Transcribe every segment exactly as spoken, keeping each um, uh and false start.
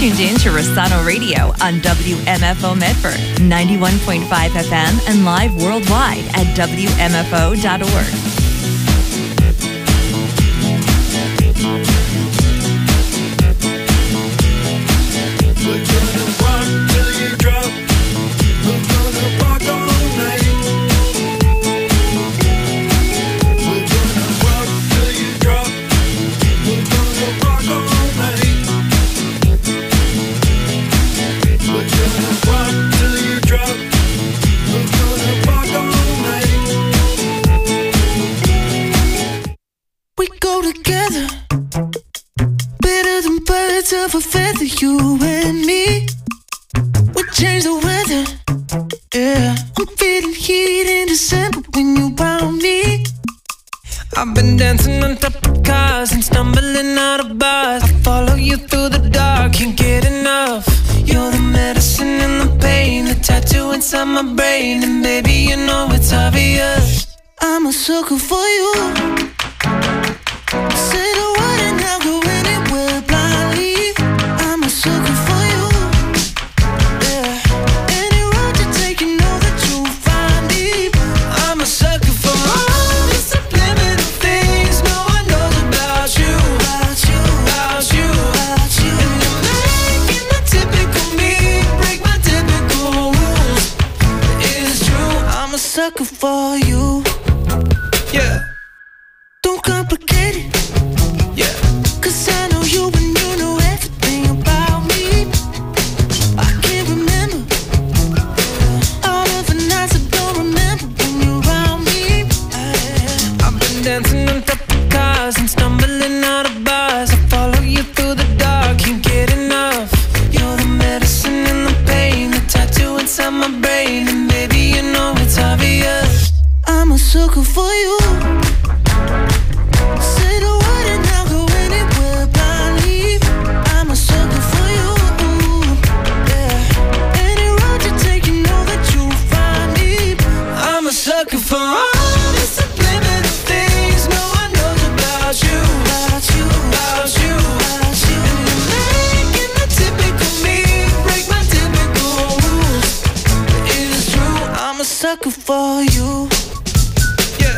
tuned in to Rossano Radio on W M F O Medford, ninety-one point five F M, and live worldwide at W M F O dot org. Of a feather, you and me. We change the weather. Yeah, I'm feeling heat in December when you found me. I've been dancing on top of cars and stumbling out of bars. I follow you through the dark, can't get enough. You're the medicine and the pain, the tattoo inside my brain. And baby, you know it's obvious, I'm a sucker for you. Say the word and I'll go anywhere blindly. I'm a sucker for you. Yeah, any road you take, you know that you'll find me. I'm a sucker for all the subliminal things no one knows about you, About you, about you, about you. And you're making the typical me break my typical rules. It's true, I'm a sucker for you. yeah, Don't complicate it, yeah. cause I know you and you know everything about me. I can't remember all of the nights I don't remember when you're around me. I've been dancing on top of cars and stumbling out of bars. I follow you through the dark, can't get enough. You're the medicine and the pain, the tattoo inside my brain. And baby, you know it's obvious, I'm a sucker for you. Say the word and I'll go anywhere blindly. I'm a sucker for you. Yeah, any road you take, you know that you'll find me. I'm a sucker for all the subliminal things no one knows about you, About you, about you, about you. And you're making the typical me break my typical rules. It's true, I'm a sucker for you. yeah.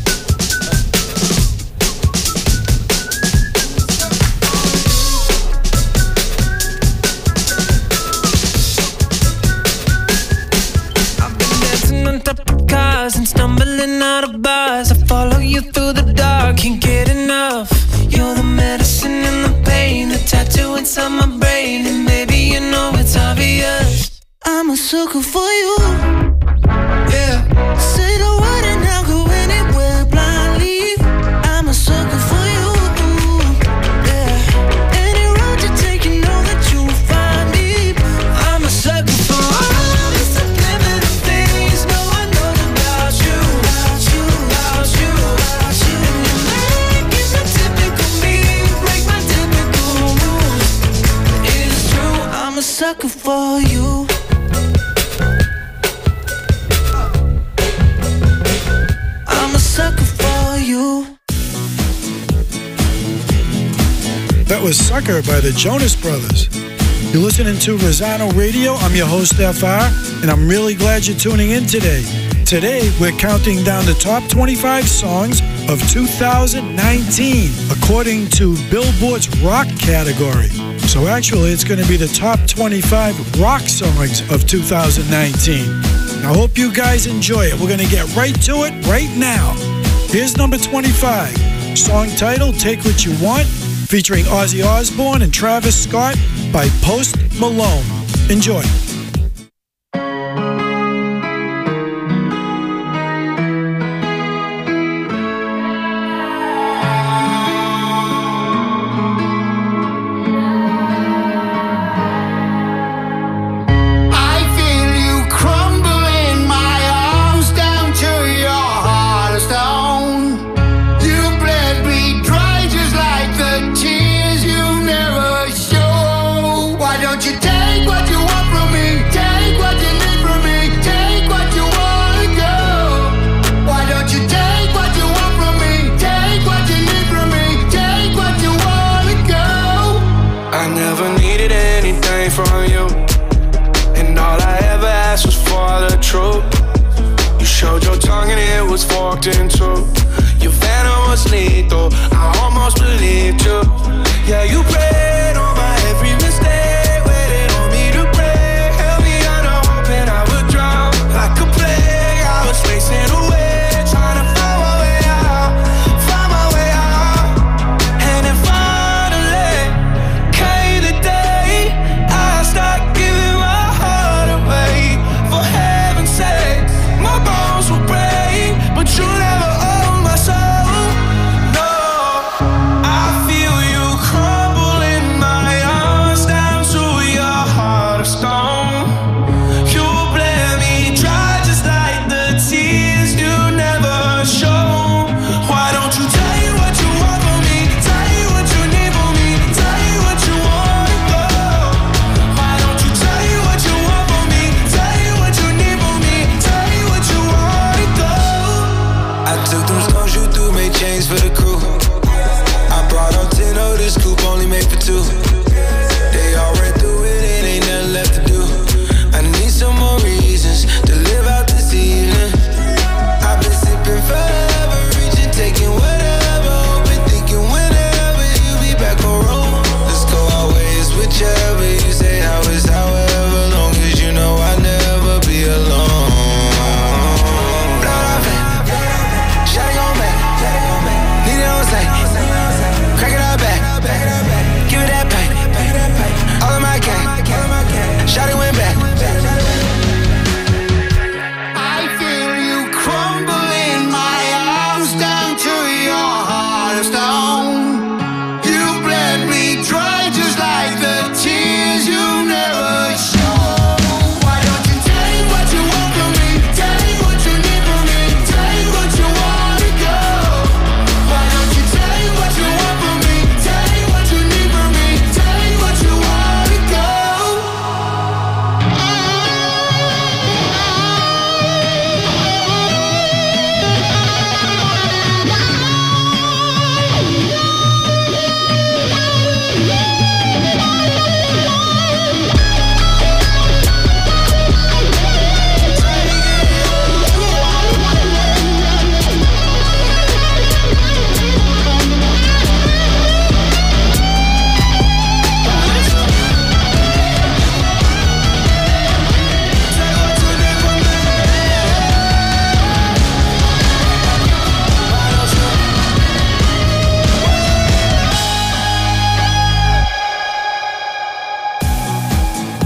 I've been dancing on top of cars and stumbling out of bars. I follow you through the dark, can't get enough. You're the medicine and the pain, the tattoo inside my brain. And baby, you know it's obvious, I'm a sucker for you. yeah. Say the word and I'll go anywhere blindly. I'm a sucker for you. Yeah, any road you take, you know that you'll find me. I'm a sucker for all the subliminal things no one knows about you, About you, about you, about you. And you're making the typical me break my typical rules. It's true, I'm a sucker for you. I'm a sucker for you. That was Sucker by the Jonas Brothers. You're listening to Rossano Radio. I'm your host, F R, and I'm really glad you're tuning in today. Today, we're counting down the top twenty-five songs of two thousand nineteen, according to Billboard's rock category. So actually, it's going to be the top twenty-five rock songs of two thousand nineteen. I hope you guys enjoy it. We're going to get right to it right now. Here's number twenty-five. Song title, Take What You Want, featuring Ozzy Osbourne and Travis Scott by Post Malone. Enjoy. Take what you want from me.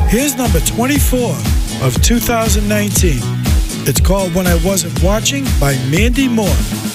Here's number twenty-four of two thousand nineteen. It's called When I Wasn't Watching by Mandy Moore.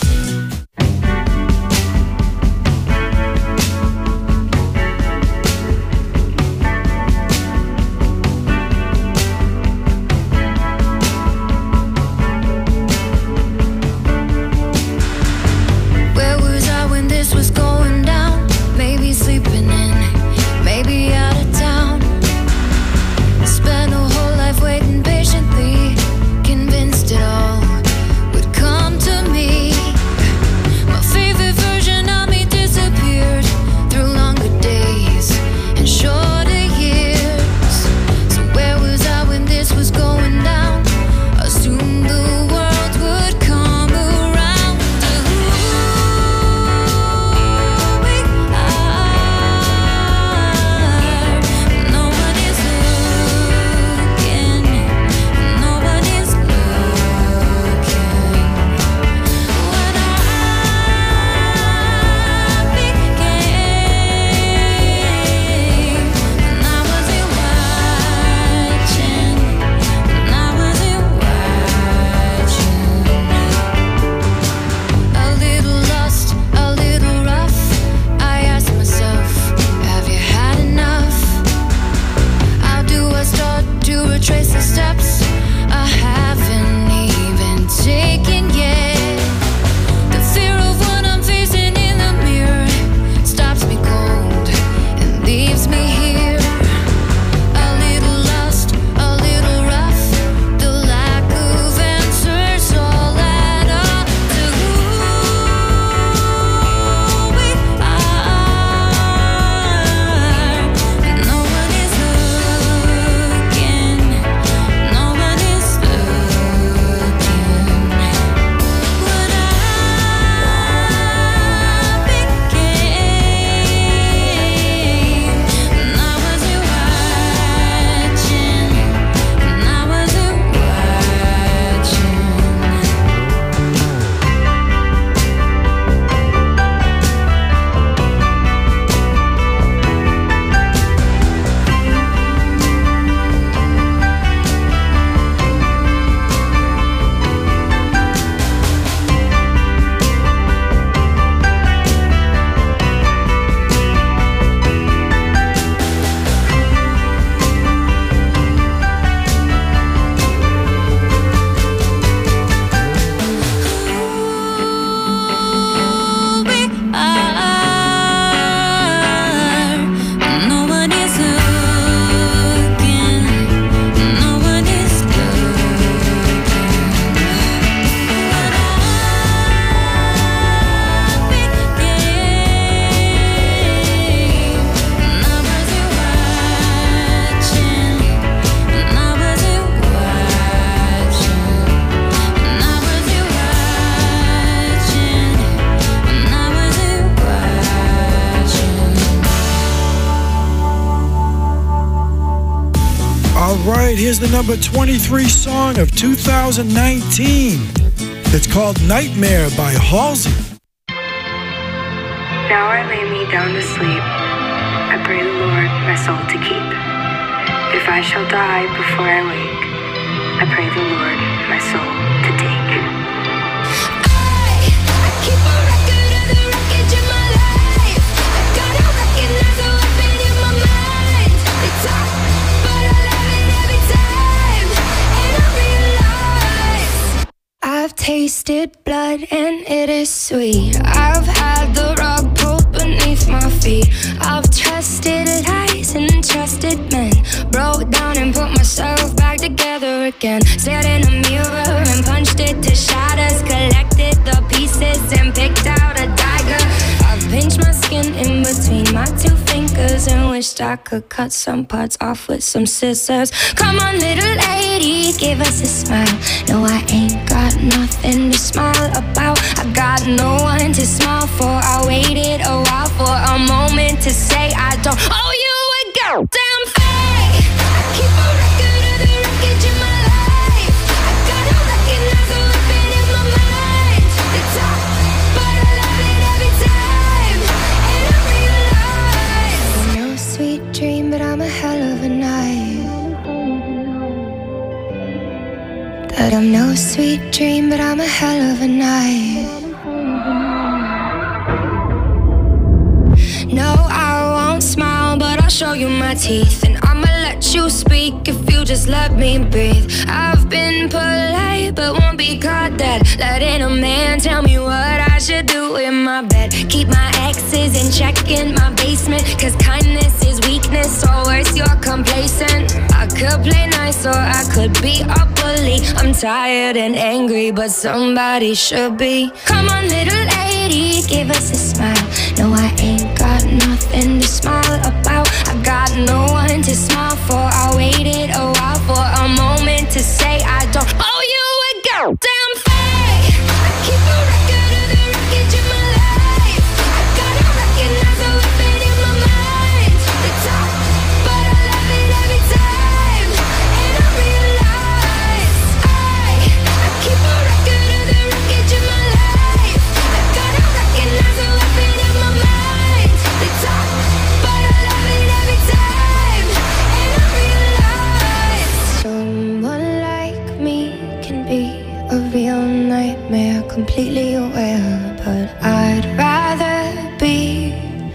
Here's the number twenty-three song of two thousand nineteen. It's called Nightmare by Halsey. Now I lay me down to sleep. I pray the Lord my soul to keep. If I shall die before I wake, I pray the Lord my soul to take. I, I keep a record of the wreckage in my life. I gotta recognize the weapon in my mind. It's up, but I love it every time. And I realize I've tasted blood and it is sweet. I've had the rug pulled beneath my feet. I've trusted lies and trusted men. Broke down and put myself back together again. Stared in a mirror and punched it to shatters. Collected the pieces and picked out a dagger. I've pinched my skin in between my two fingers and wished I could cut some parts off with some scissors. Come on, little lady, give us a smile. No, I ain't got nothing to smile about. I got no one to smile for. I waited a while for a moment to say I don't owe you a goddamn thing. I keep a record of the wreckage in my life. I gotta recognize the weapon in my mind. It's up, but I love it every time. And I realize no sweet dream, but I'm a hell of a night. That I'm no sweet dream, but I'm a hell of a night. No, I won't smile, but I'll show you my teeth. And I'ma let you speak if you just let me breathe. I've been polite, but won't be caught dead, letting a man tell me what I should do in my bed. Keep my exes in check in my basement, cause kindness is weakness, or worse, you're complacent. I could play nice or I could be a bully. I'm tired and angry, but somebody should be. Come on, little lady, give us a smile. No, I ain't got nothing to smile about. I got no one to smile for. I waited a while for a moment to say I don't owe you a goddamn thing. I keep a record of the wreckage in my life. I gotta recognize the weapon in my mind. It's hot, but I love it every time. And I realize I, I keep a record of the wreckage in my life. I gotta recognize the weapon in my mind. It's hot, but I love it every time. And I realize someone like me can be a real nightmare, completely aware. But I'd rather be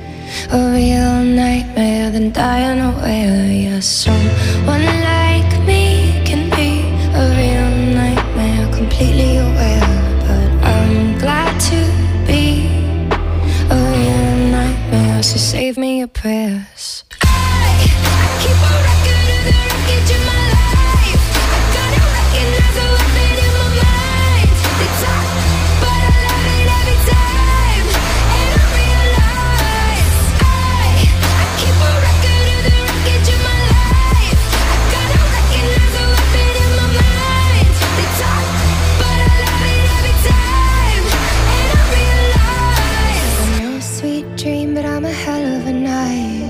a real nightmare than die unaware. Yeah, someone like me can be a real nightmare, completely aware. But I'm glad to be a real nightmare, so save me your prayers. I, I keep a record of the wreckage in my life. I gotta recognize the weapon in my mind. It's hot, but I love it every time. And I realize I, I keep a record of the wreckage in my life. I gotta recognize the weapon in my mind. It's hot, but I love it every time. And I realize I'm no sweet dream, but I'm a hell of a night.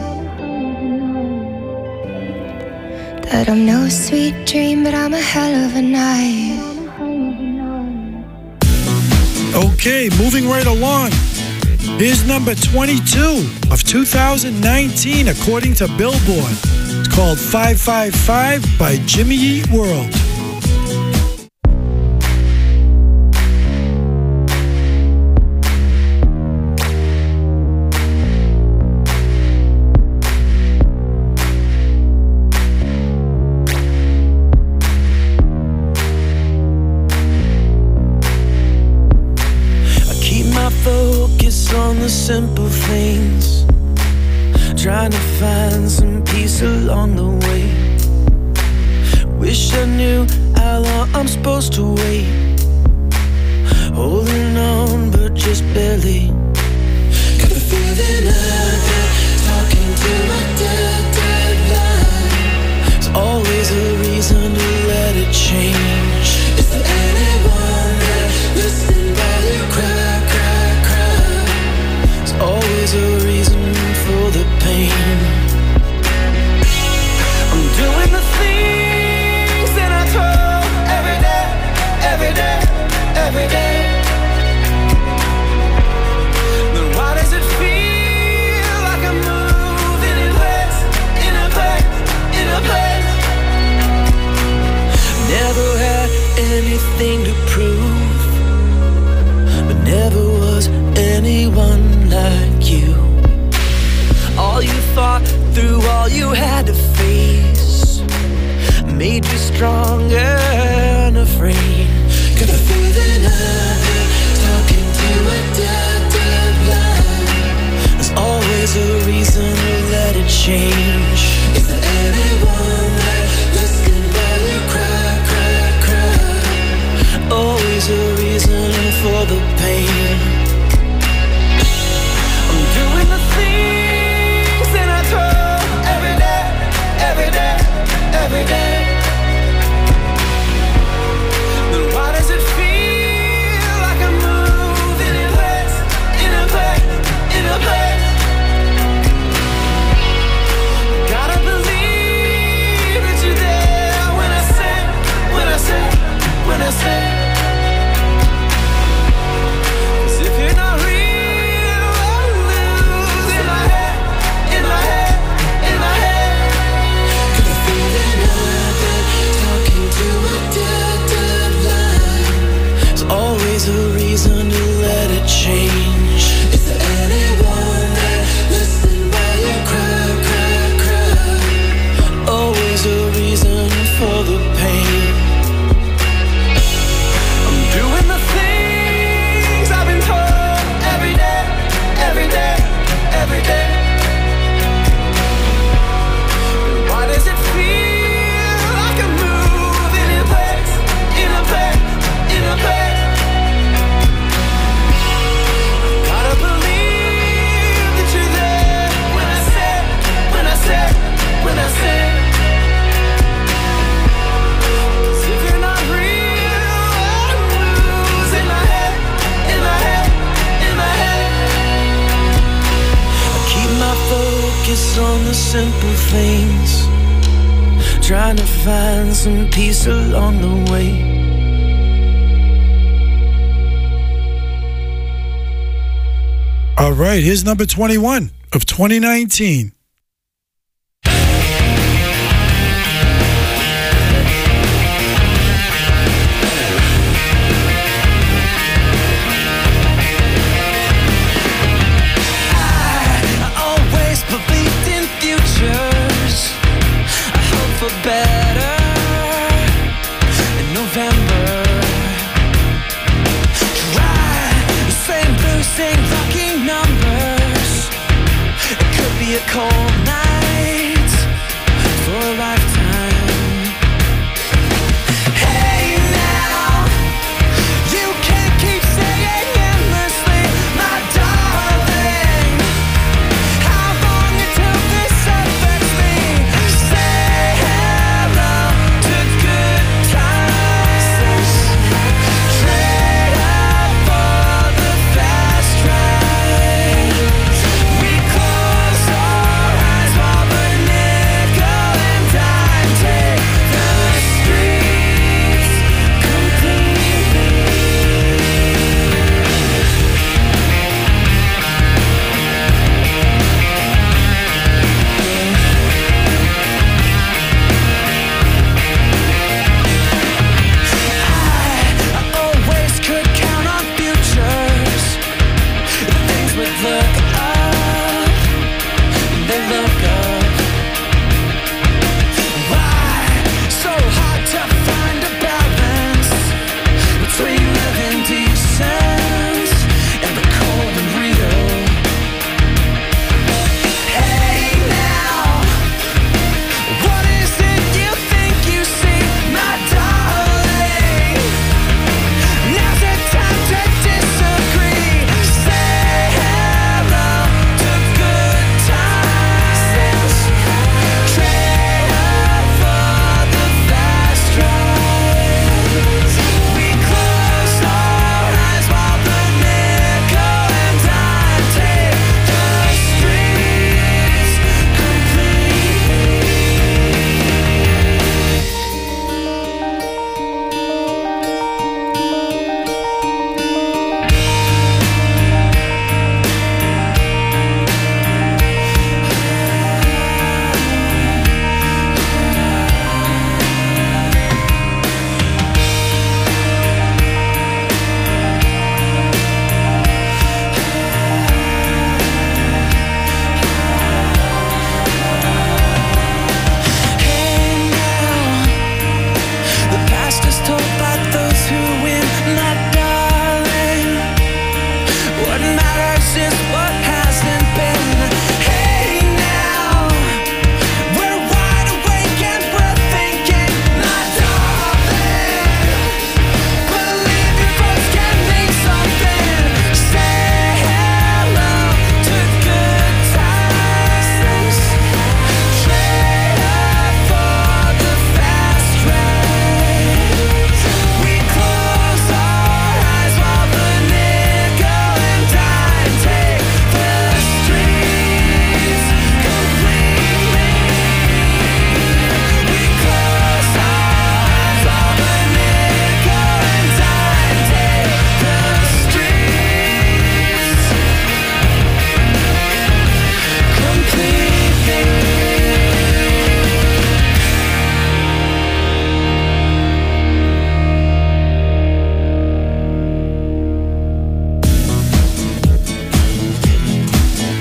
That I'm no sweet dream, but I'm a hell of a night. Okay, moving right along. Here's number twenty-two of two thousand nineteen, according to Billboard. It's called five five five by Jimmy Eat World. Focus on the simple things, trying to find some peace along the way. Wish I knew how long I'm supposed to wait, holding on but just barely. Got the feeling I've been talking to my dead, deadline. There's always a reason to let it change. Is there anyone there listening while you cry? Always a reason for the pain. I'm doing the things that I told every day, every day, every day. Then why does it feel like I'm moving in place, in a place, in a place? Never had anything to prove, but never was anyone like you. All you thought through, all you had to face, made you stronger and afraid. Got the feeling I've been talking to a dead, dead line. There's always a reason to let it change. Is there anyone there listening while you cry, cry, cry? Always a reason for the pain. Doing the things that I told every day, every day, every day. Always a reason to let it change. Is there anyone there? Listen while you cry, cry, cry. Always a reason for the pain. I'm doing the things I've been told every day, every day, every day. Why does it feel like I'm moving in place, in a place, in a place? Gotta believe that you're there when I say, when I say, when I say. 'Cause if you're not real, I'm losing my head, in my head, in my head. I keep my focus on the simple things, trying to find some peace along the way. All right, here's number twenty-one of twenty nineteen. I always believed in futures. I hope for better in November. Try the same blue, same rocky numbers. It could be a cold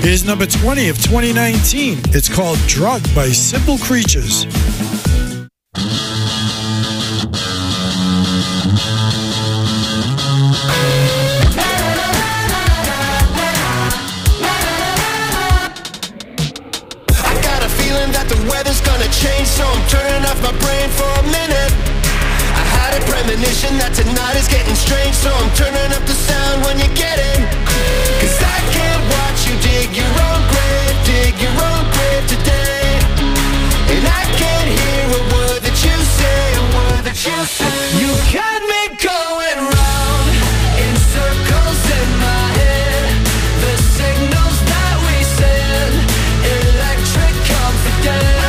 Here's number twenty of twenty nineteen. It's called Drug by Simple Creatures. Change, so I'm turning off my brain for a minute. I had a premonition that tonight is getting strange, so I'm turning up the sound when you get in. Cause I can't watch you dig your own grave, dig your own grave today. And I can't hear a word that you say, a word that you say. You got me going round in circles in my head. The signals that we send, electric confidence.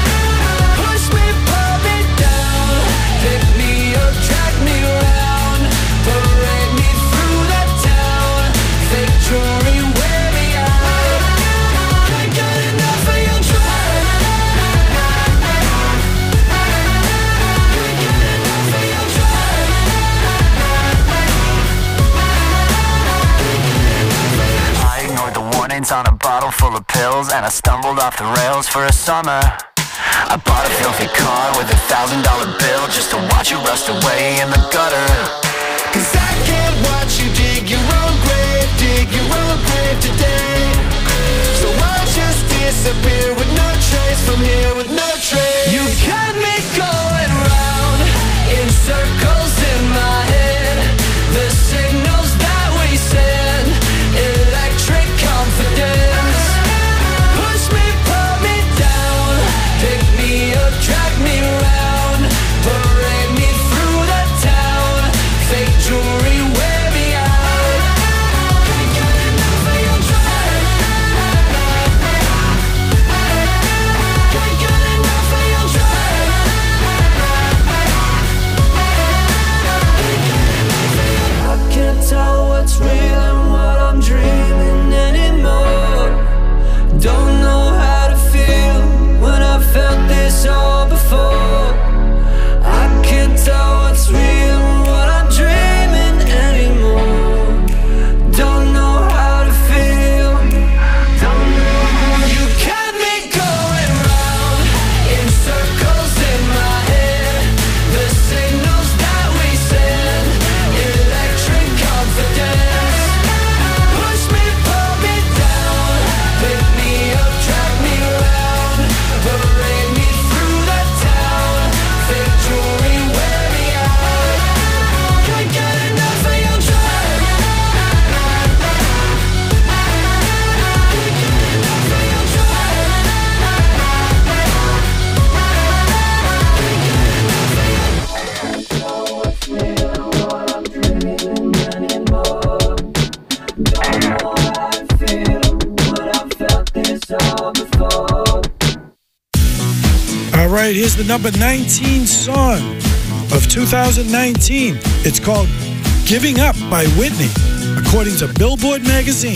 On a bottle full of pills, and I stumbled off the rails for a summer. I bought a filthy car with a thousand dollar bill just to watch you rust away in the gutter. Cause I can't watch you dig your own grave, dig your own grave today. So I'll just disappear with no trace from here, with no trace. You got me going round in circles in my head. The signals that we send, electric confidence. Push me, pull me down, pick me up, drag me round, parade me through the town, fake jewelry, wear me out. Can't get enough of your drive. Can't get enough of your drive. I can't tell what's real and what I'm dreaming anymore. Don't know how to feel when I felt this all before. I can't tell what's real and what I'm dreaming anymore. Don't know how to feel. Don't know how. You got me going round in circles in my head. The signals that we send, electric confidence. Push me, pull me down, pick me up, drag me round, parade me through the town, fake jewelry, wear me out. Can't get enough of your drive. Can't get enough of your drive. Can't know what's real and what I'm dreaming anymore. Don't know how to feel when I felt this all before. All right, here's the number nineteen song of two thousand nineteen. It's called Giving Up by Whitney, according to Billboard magazine.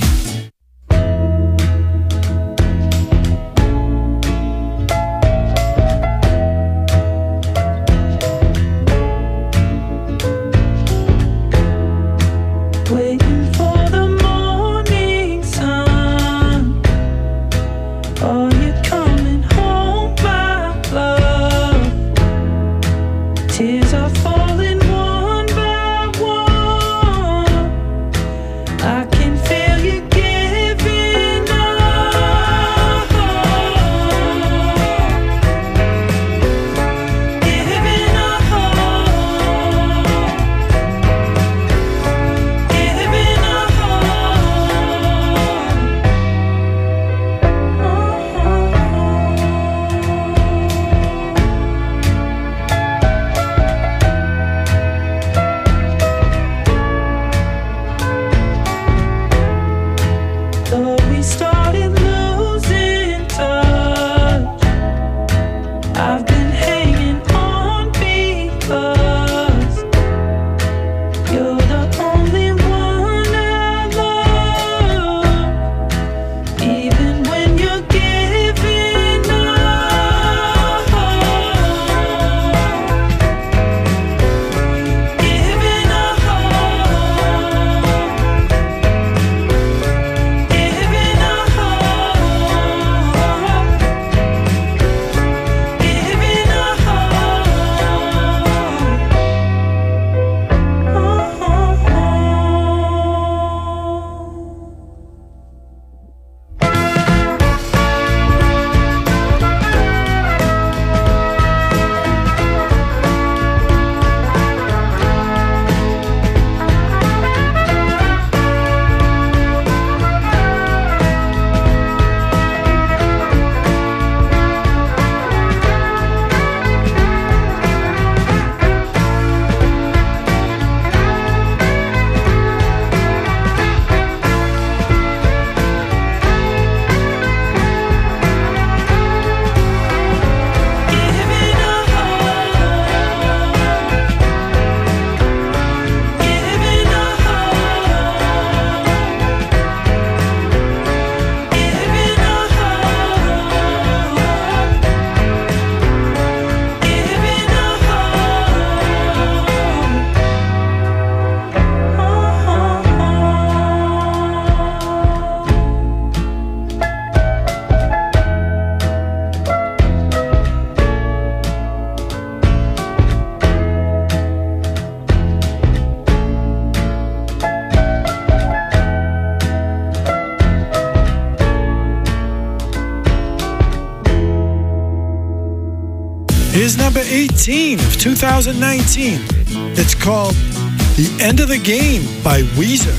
Waiting for the morning sun. Are you coming home, my love? Tears are falling one by one. I can feel number eighteen of two thousand nineteen. It's called The End of the Game by Weezer.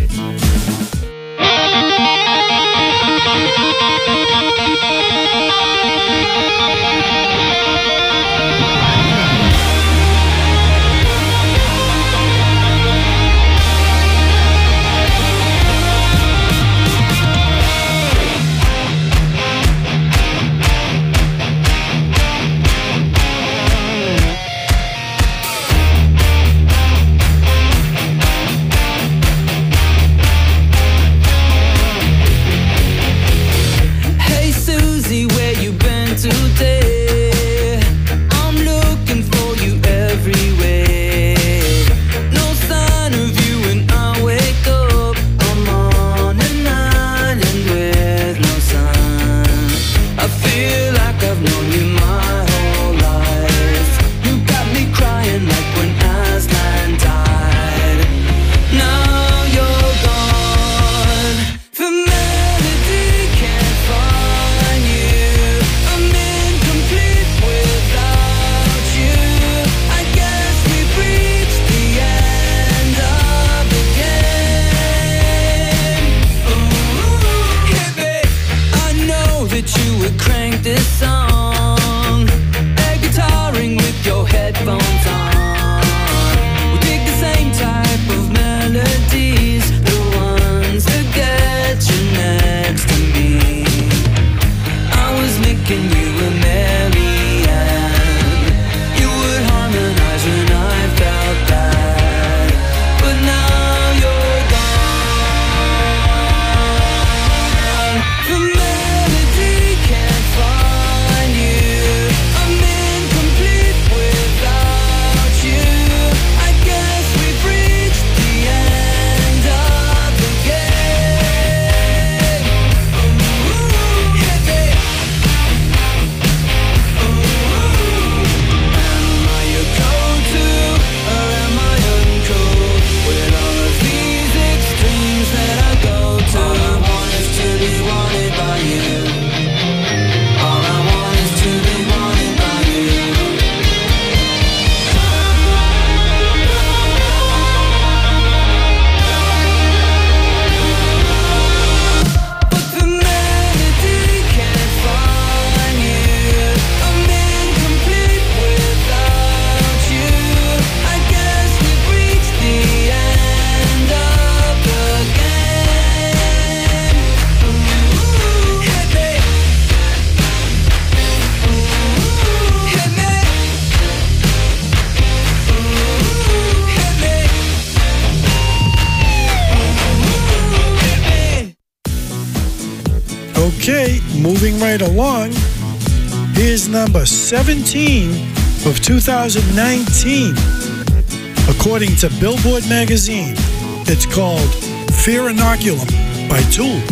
Okay, moving right along, here's number seventeen of two thousand nineteen. According to Billboard magazine, it's called Fear Inoculum by Tool.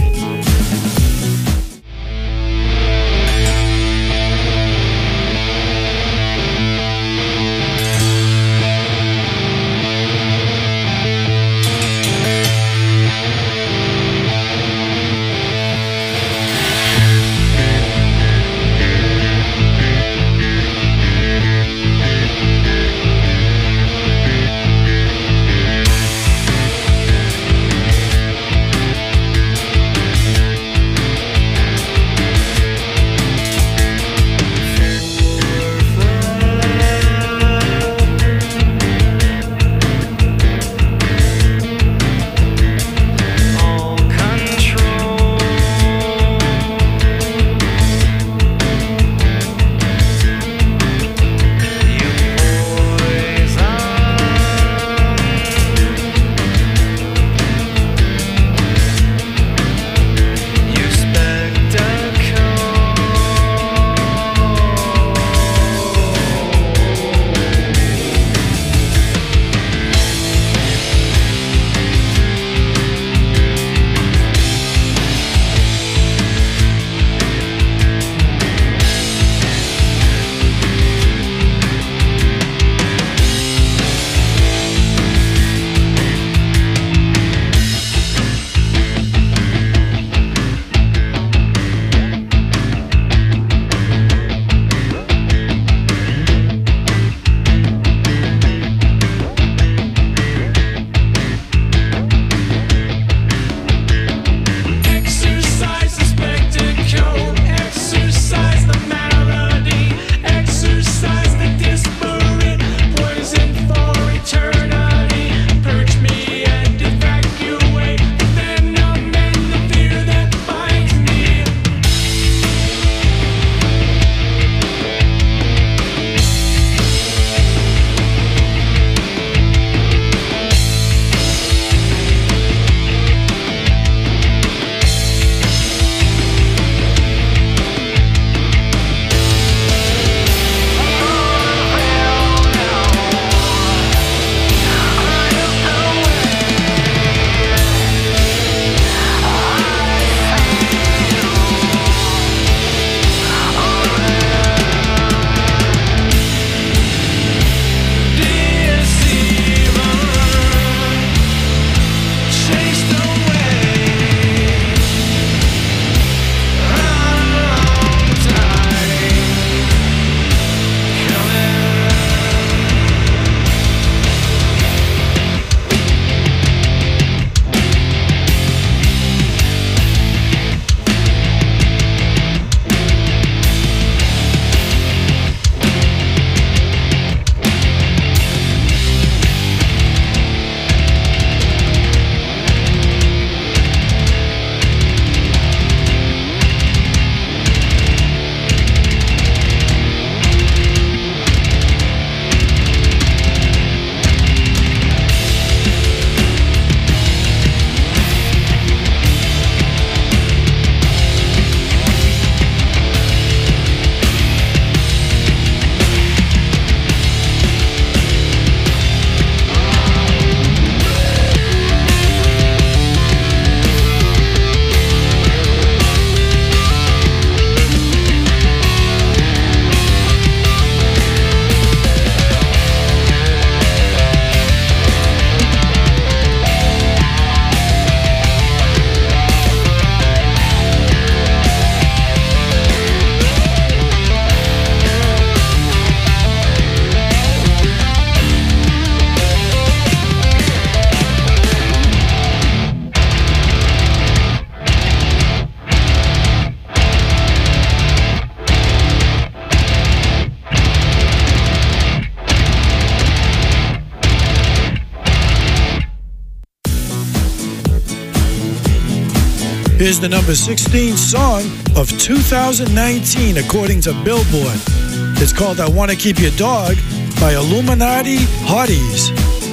Here's the number sixteen song of two thousand nineteen, according to Billboard. It's called I Wanna Keep Your Dog by Illuminati Hotties.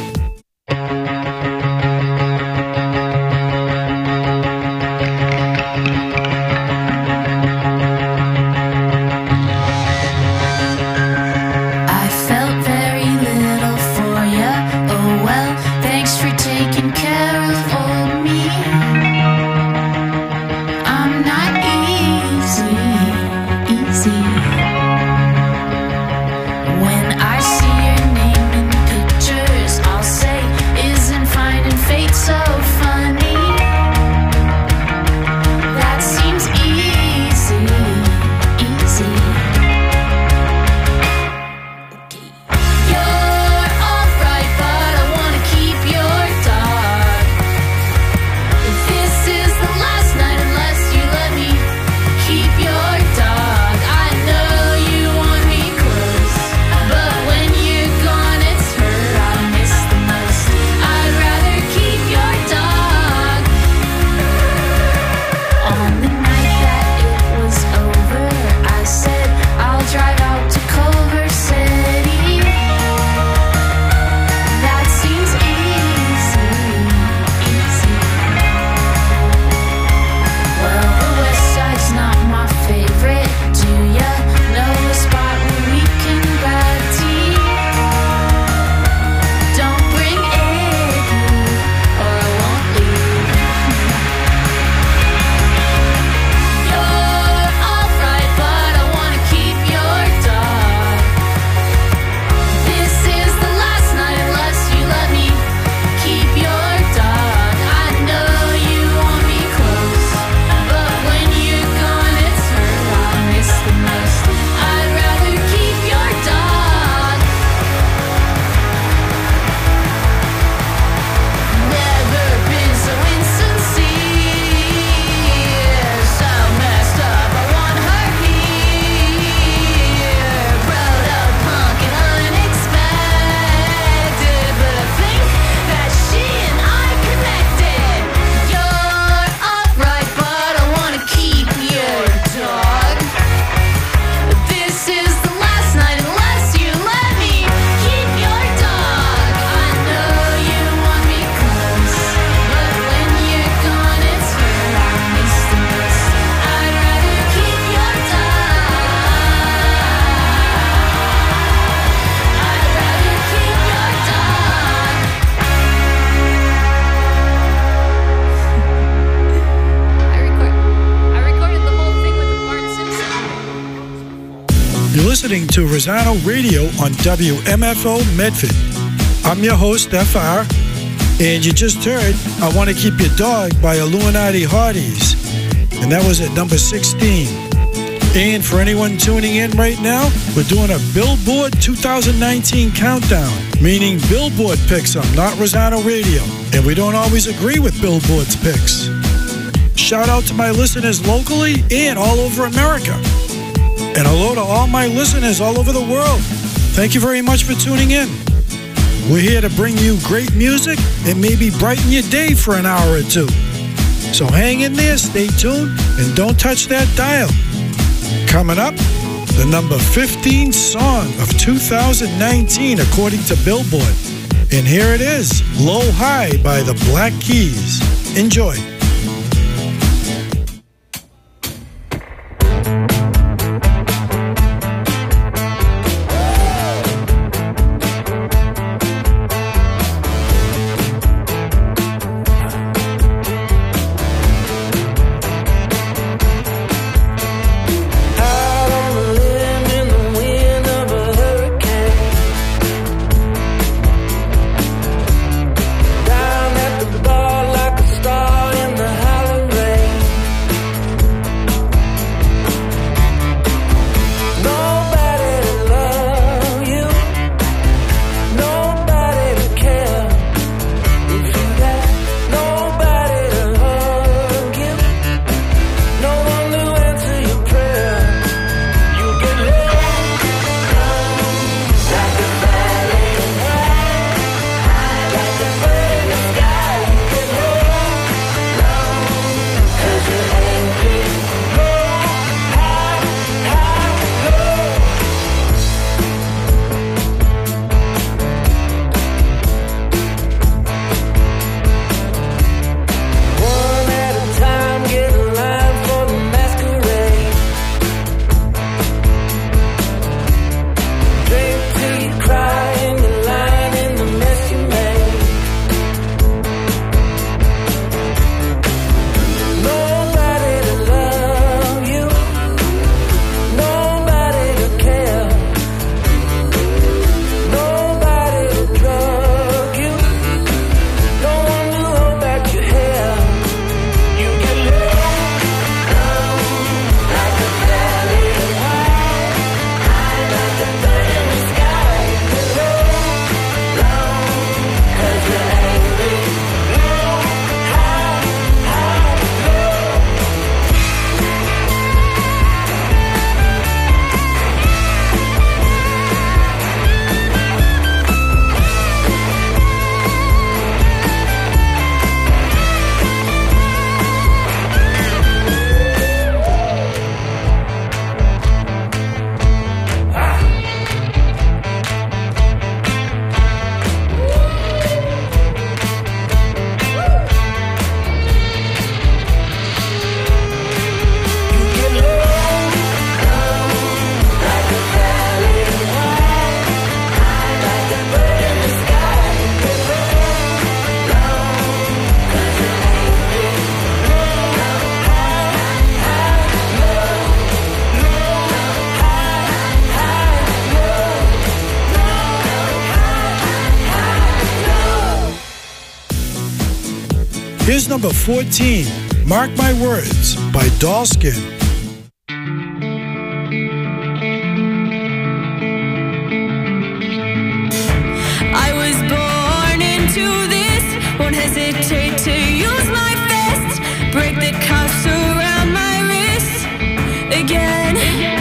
Listening to Rosano Radio on W M F O Medford. I'm your host, F R, and you just heard I Want to Keep Your Dog by Illuminati Hotties, and that was at number sixteen. And for anyone tuning in right now, we're doing a Billboard two thousand nineteen countdown, meaning Billboard picks them, not Rosano Radio, and we don't always agree with Billboard's picks. Shout out to my listeners locally and all over America. And hello to all my listeners all over the world. Thank you very much for tuning in. We're here to bring you great music and maybe brighten your day for an hour or two. So hang in there, stay tuned, and don't touch that dial. Coming up, the number fifteen song of two thousand nineteen according to Billboard. And here it is, Low High by the Black Keys. Enjoy. Down at the bar like a star in Here's number fourteen, Mark My Words by Dollskin. I was born into this, won't hesitate to use my fist, break the cuffs around my wrist again.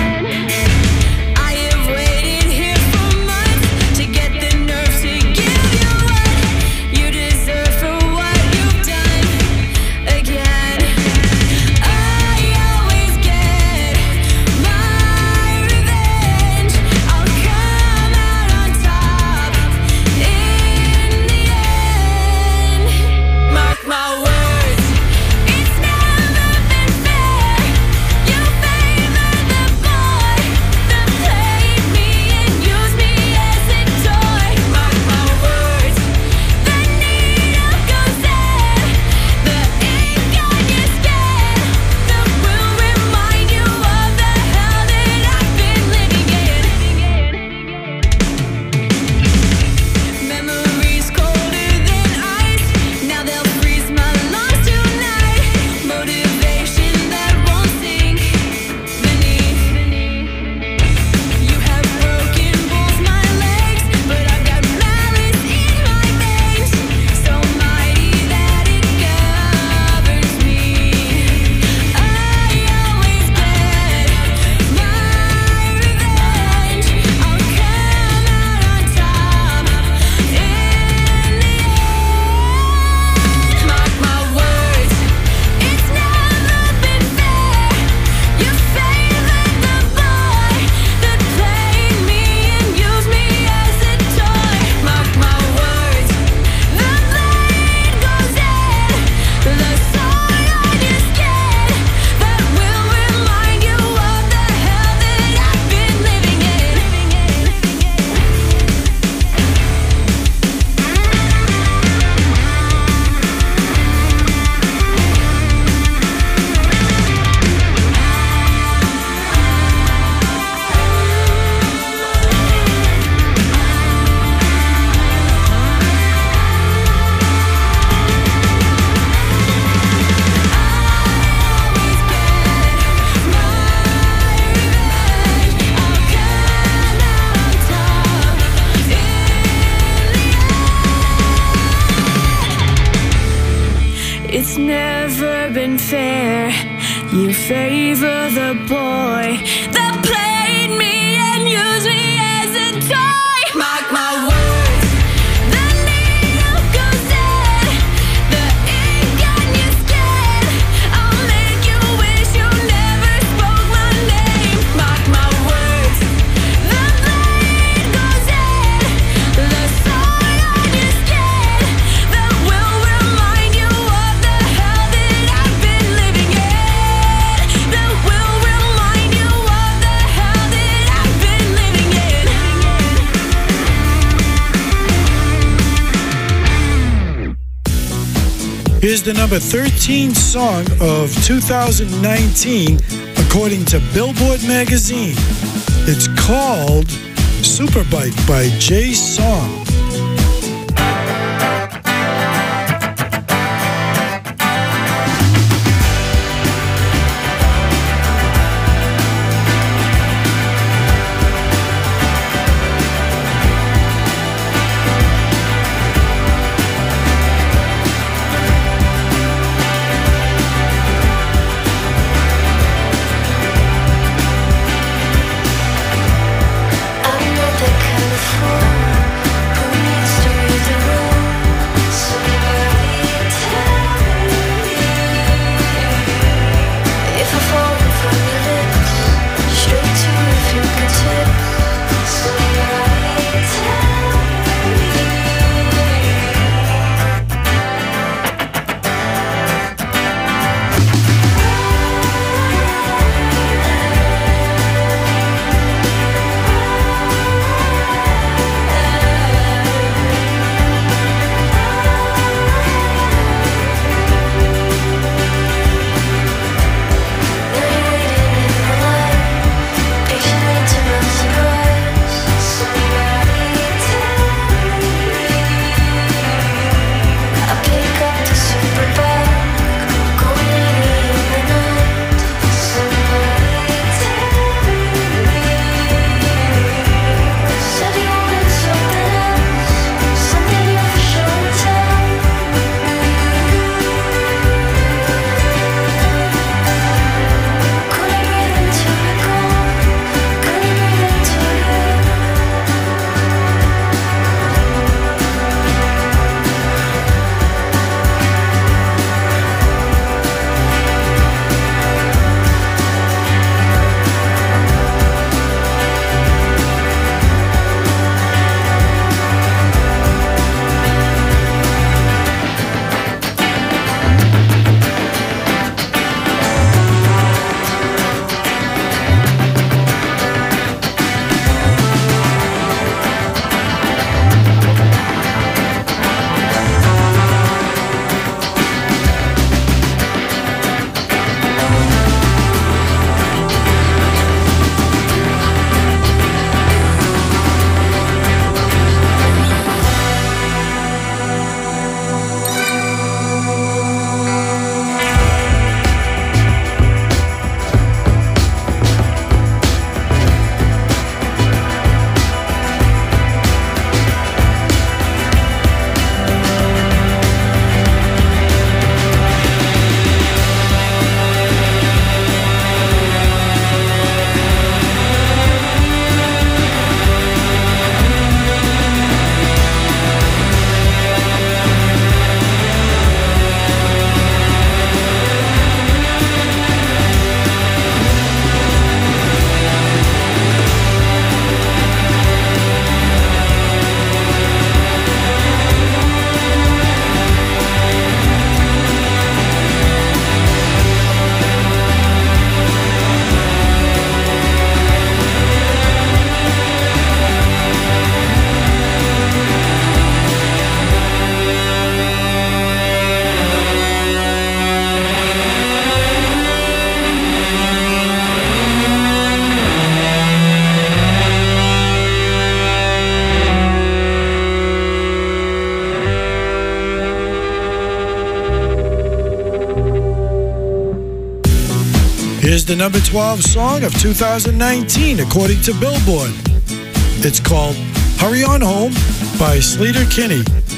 I have waited here for months to get the nerve to give you what you deserve for what you've done again. I always get my revenge. I'll come out on top in the end. Mark my words, it's never been fair. You favor the boy that played me and used me as a toy. Mark my words, the needle goes in, the ink on your skin that will remind you of the hell that I've been living in. Memories colder than ice, now they'll freeze my lungs tonight. Motivation that won't sink beneath. You have broken both my legs, but I've got malice in my veins, so mighty that it governs me. I always get my revenge. I'll come out on top in the end. Mark my words, it's never been fair. You favored the boy that played me and used me as a toy. Mark my words, the blade goes in, the sword on your skin that will remind you of the hell that I've been living in. It's never been fair. You favor the boy that played me and used me as a toy. Mark my words, the needle goes in, the ink on your skin. I'll make you wish you never spoke my name. Mark my words, the blade goes in, the sword on your skin that will remind you of the hell that I've been living in. That will remind you of the hell that I've been living in. Here's the number thirteen song of two thousand nineteen, according to Billboard magazine. It's called Superbike by Jay Song. I'm not the kind of fool Here's the number twelve song of two thousand nineteen, according to Billboard. It's called Hurry On Home by Sleater Kinney.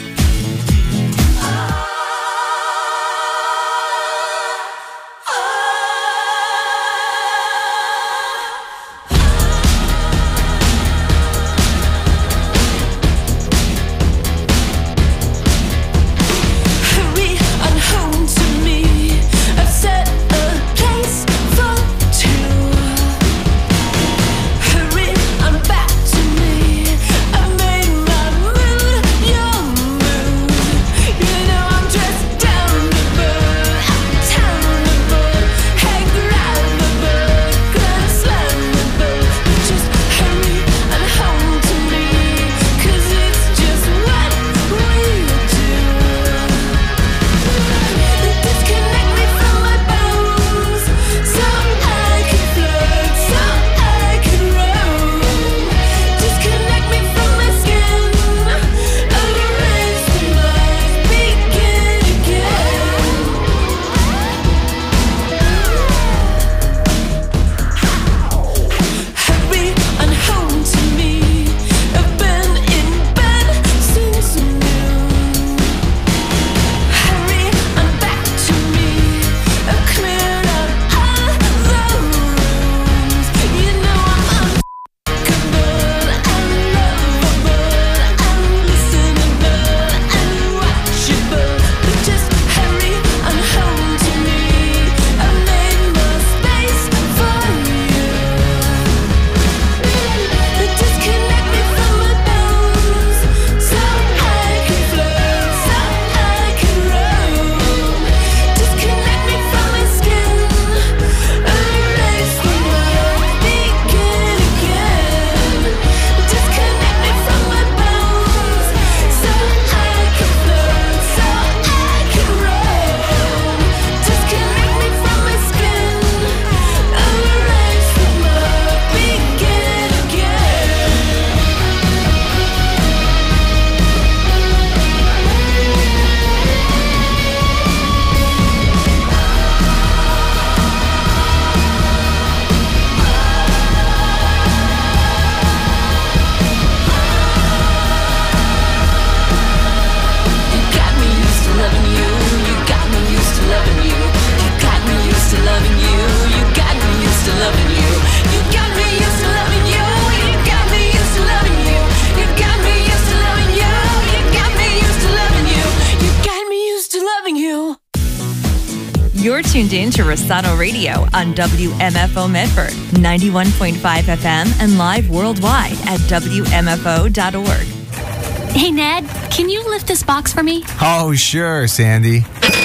You're tuned in to Rosado Radio on W M F O Medford, ninety-one point five F M, and live worldwide at W M F O dot org. Hey, Ned, can you lift this box for me? Oh, sure, Sandy.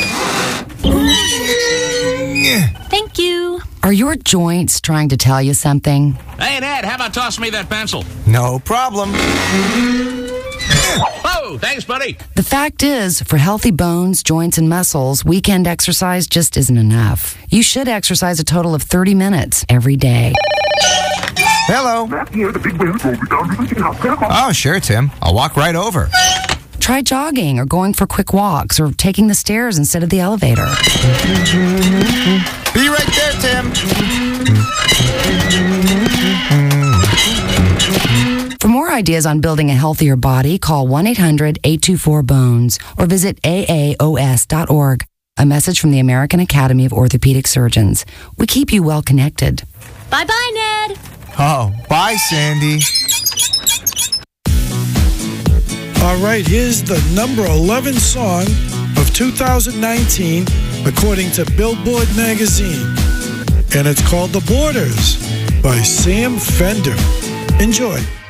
Thank you. Are your joints trying to tell you something? Hey, Ned, how about tossing me that pencil? No problem. Oh, thanks, buddy. The fact is, for healthy bones, joints, and muscles, weekend exercise just isn't enough. You should exercise a total of thirty minutes every day. Hello. Oh, sure, Tim. I'll walk right over. Try jogging or going for quick walks or taking the stairs instead of the elevator. Be right there, Tim. For more ideas on building a healthier body, call one eight hundred eight two four bones or visit A A O S dot org. A message from the American Academy of Orthopedic Surgeons. We keep you well connected. Bye-bye, Ned. Oh, bye, Sandy. All right, here's the number eleven song of two thousand nineteen, according to Billboard magazine. And it's called The Borders by Sam Fender. Enjoy.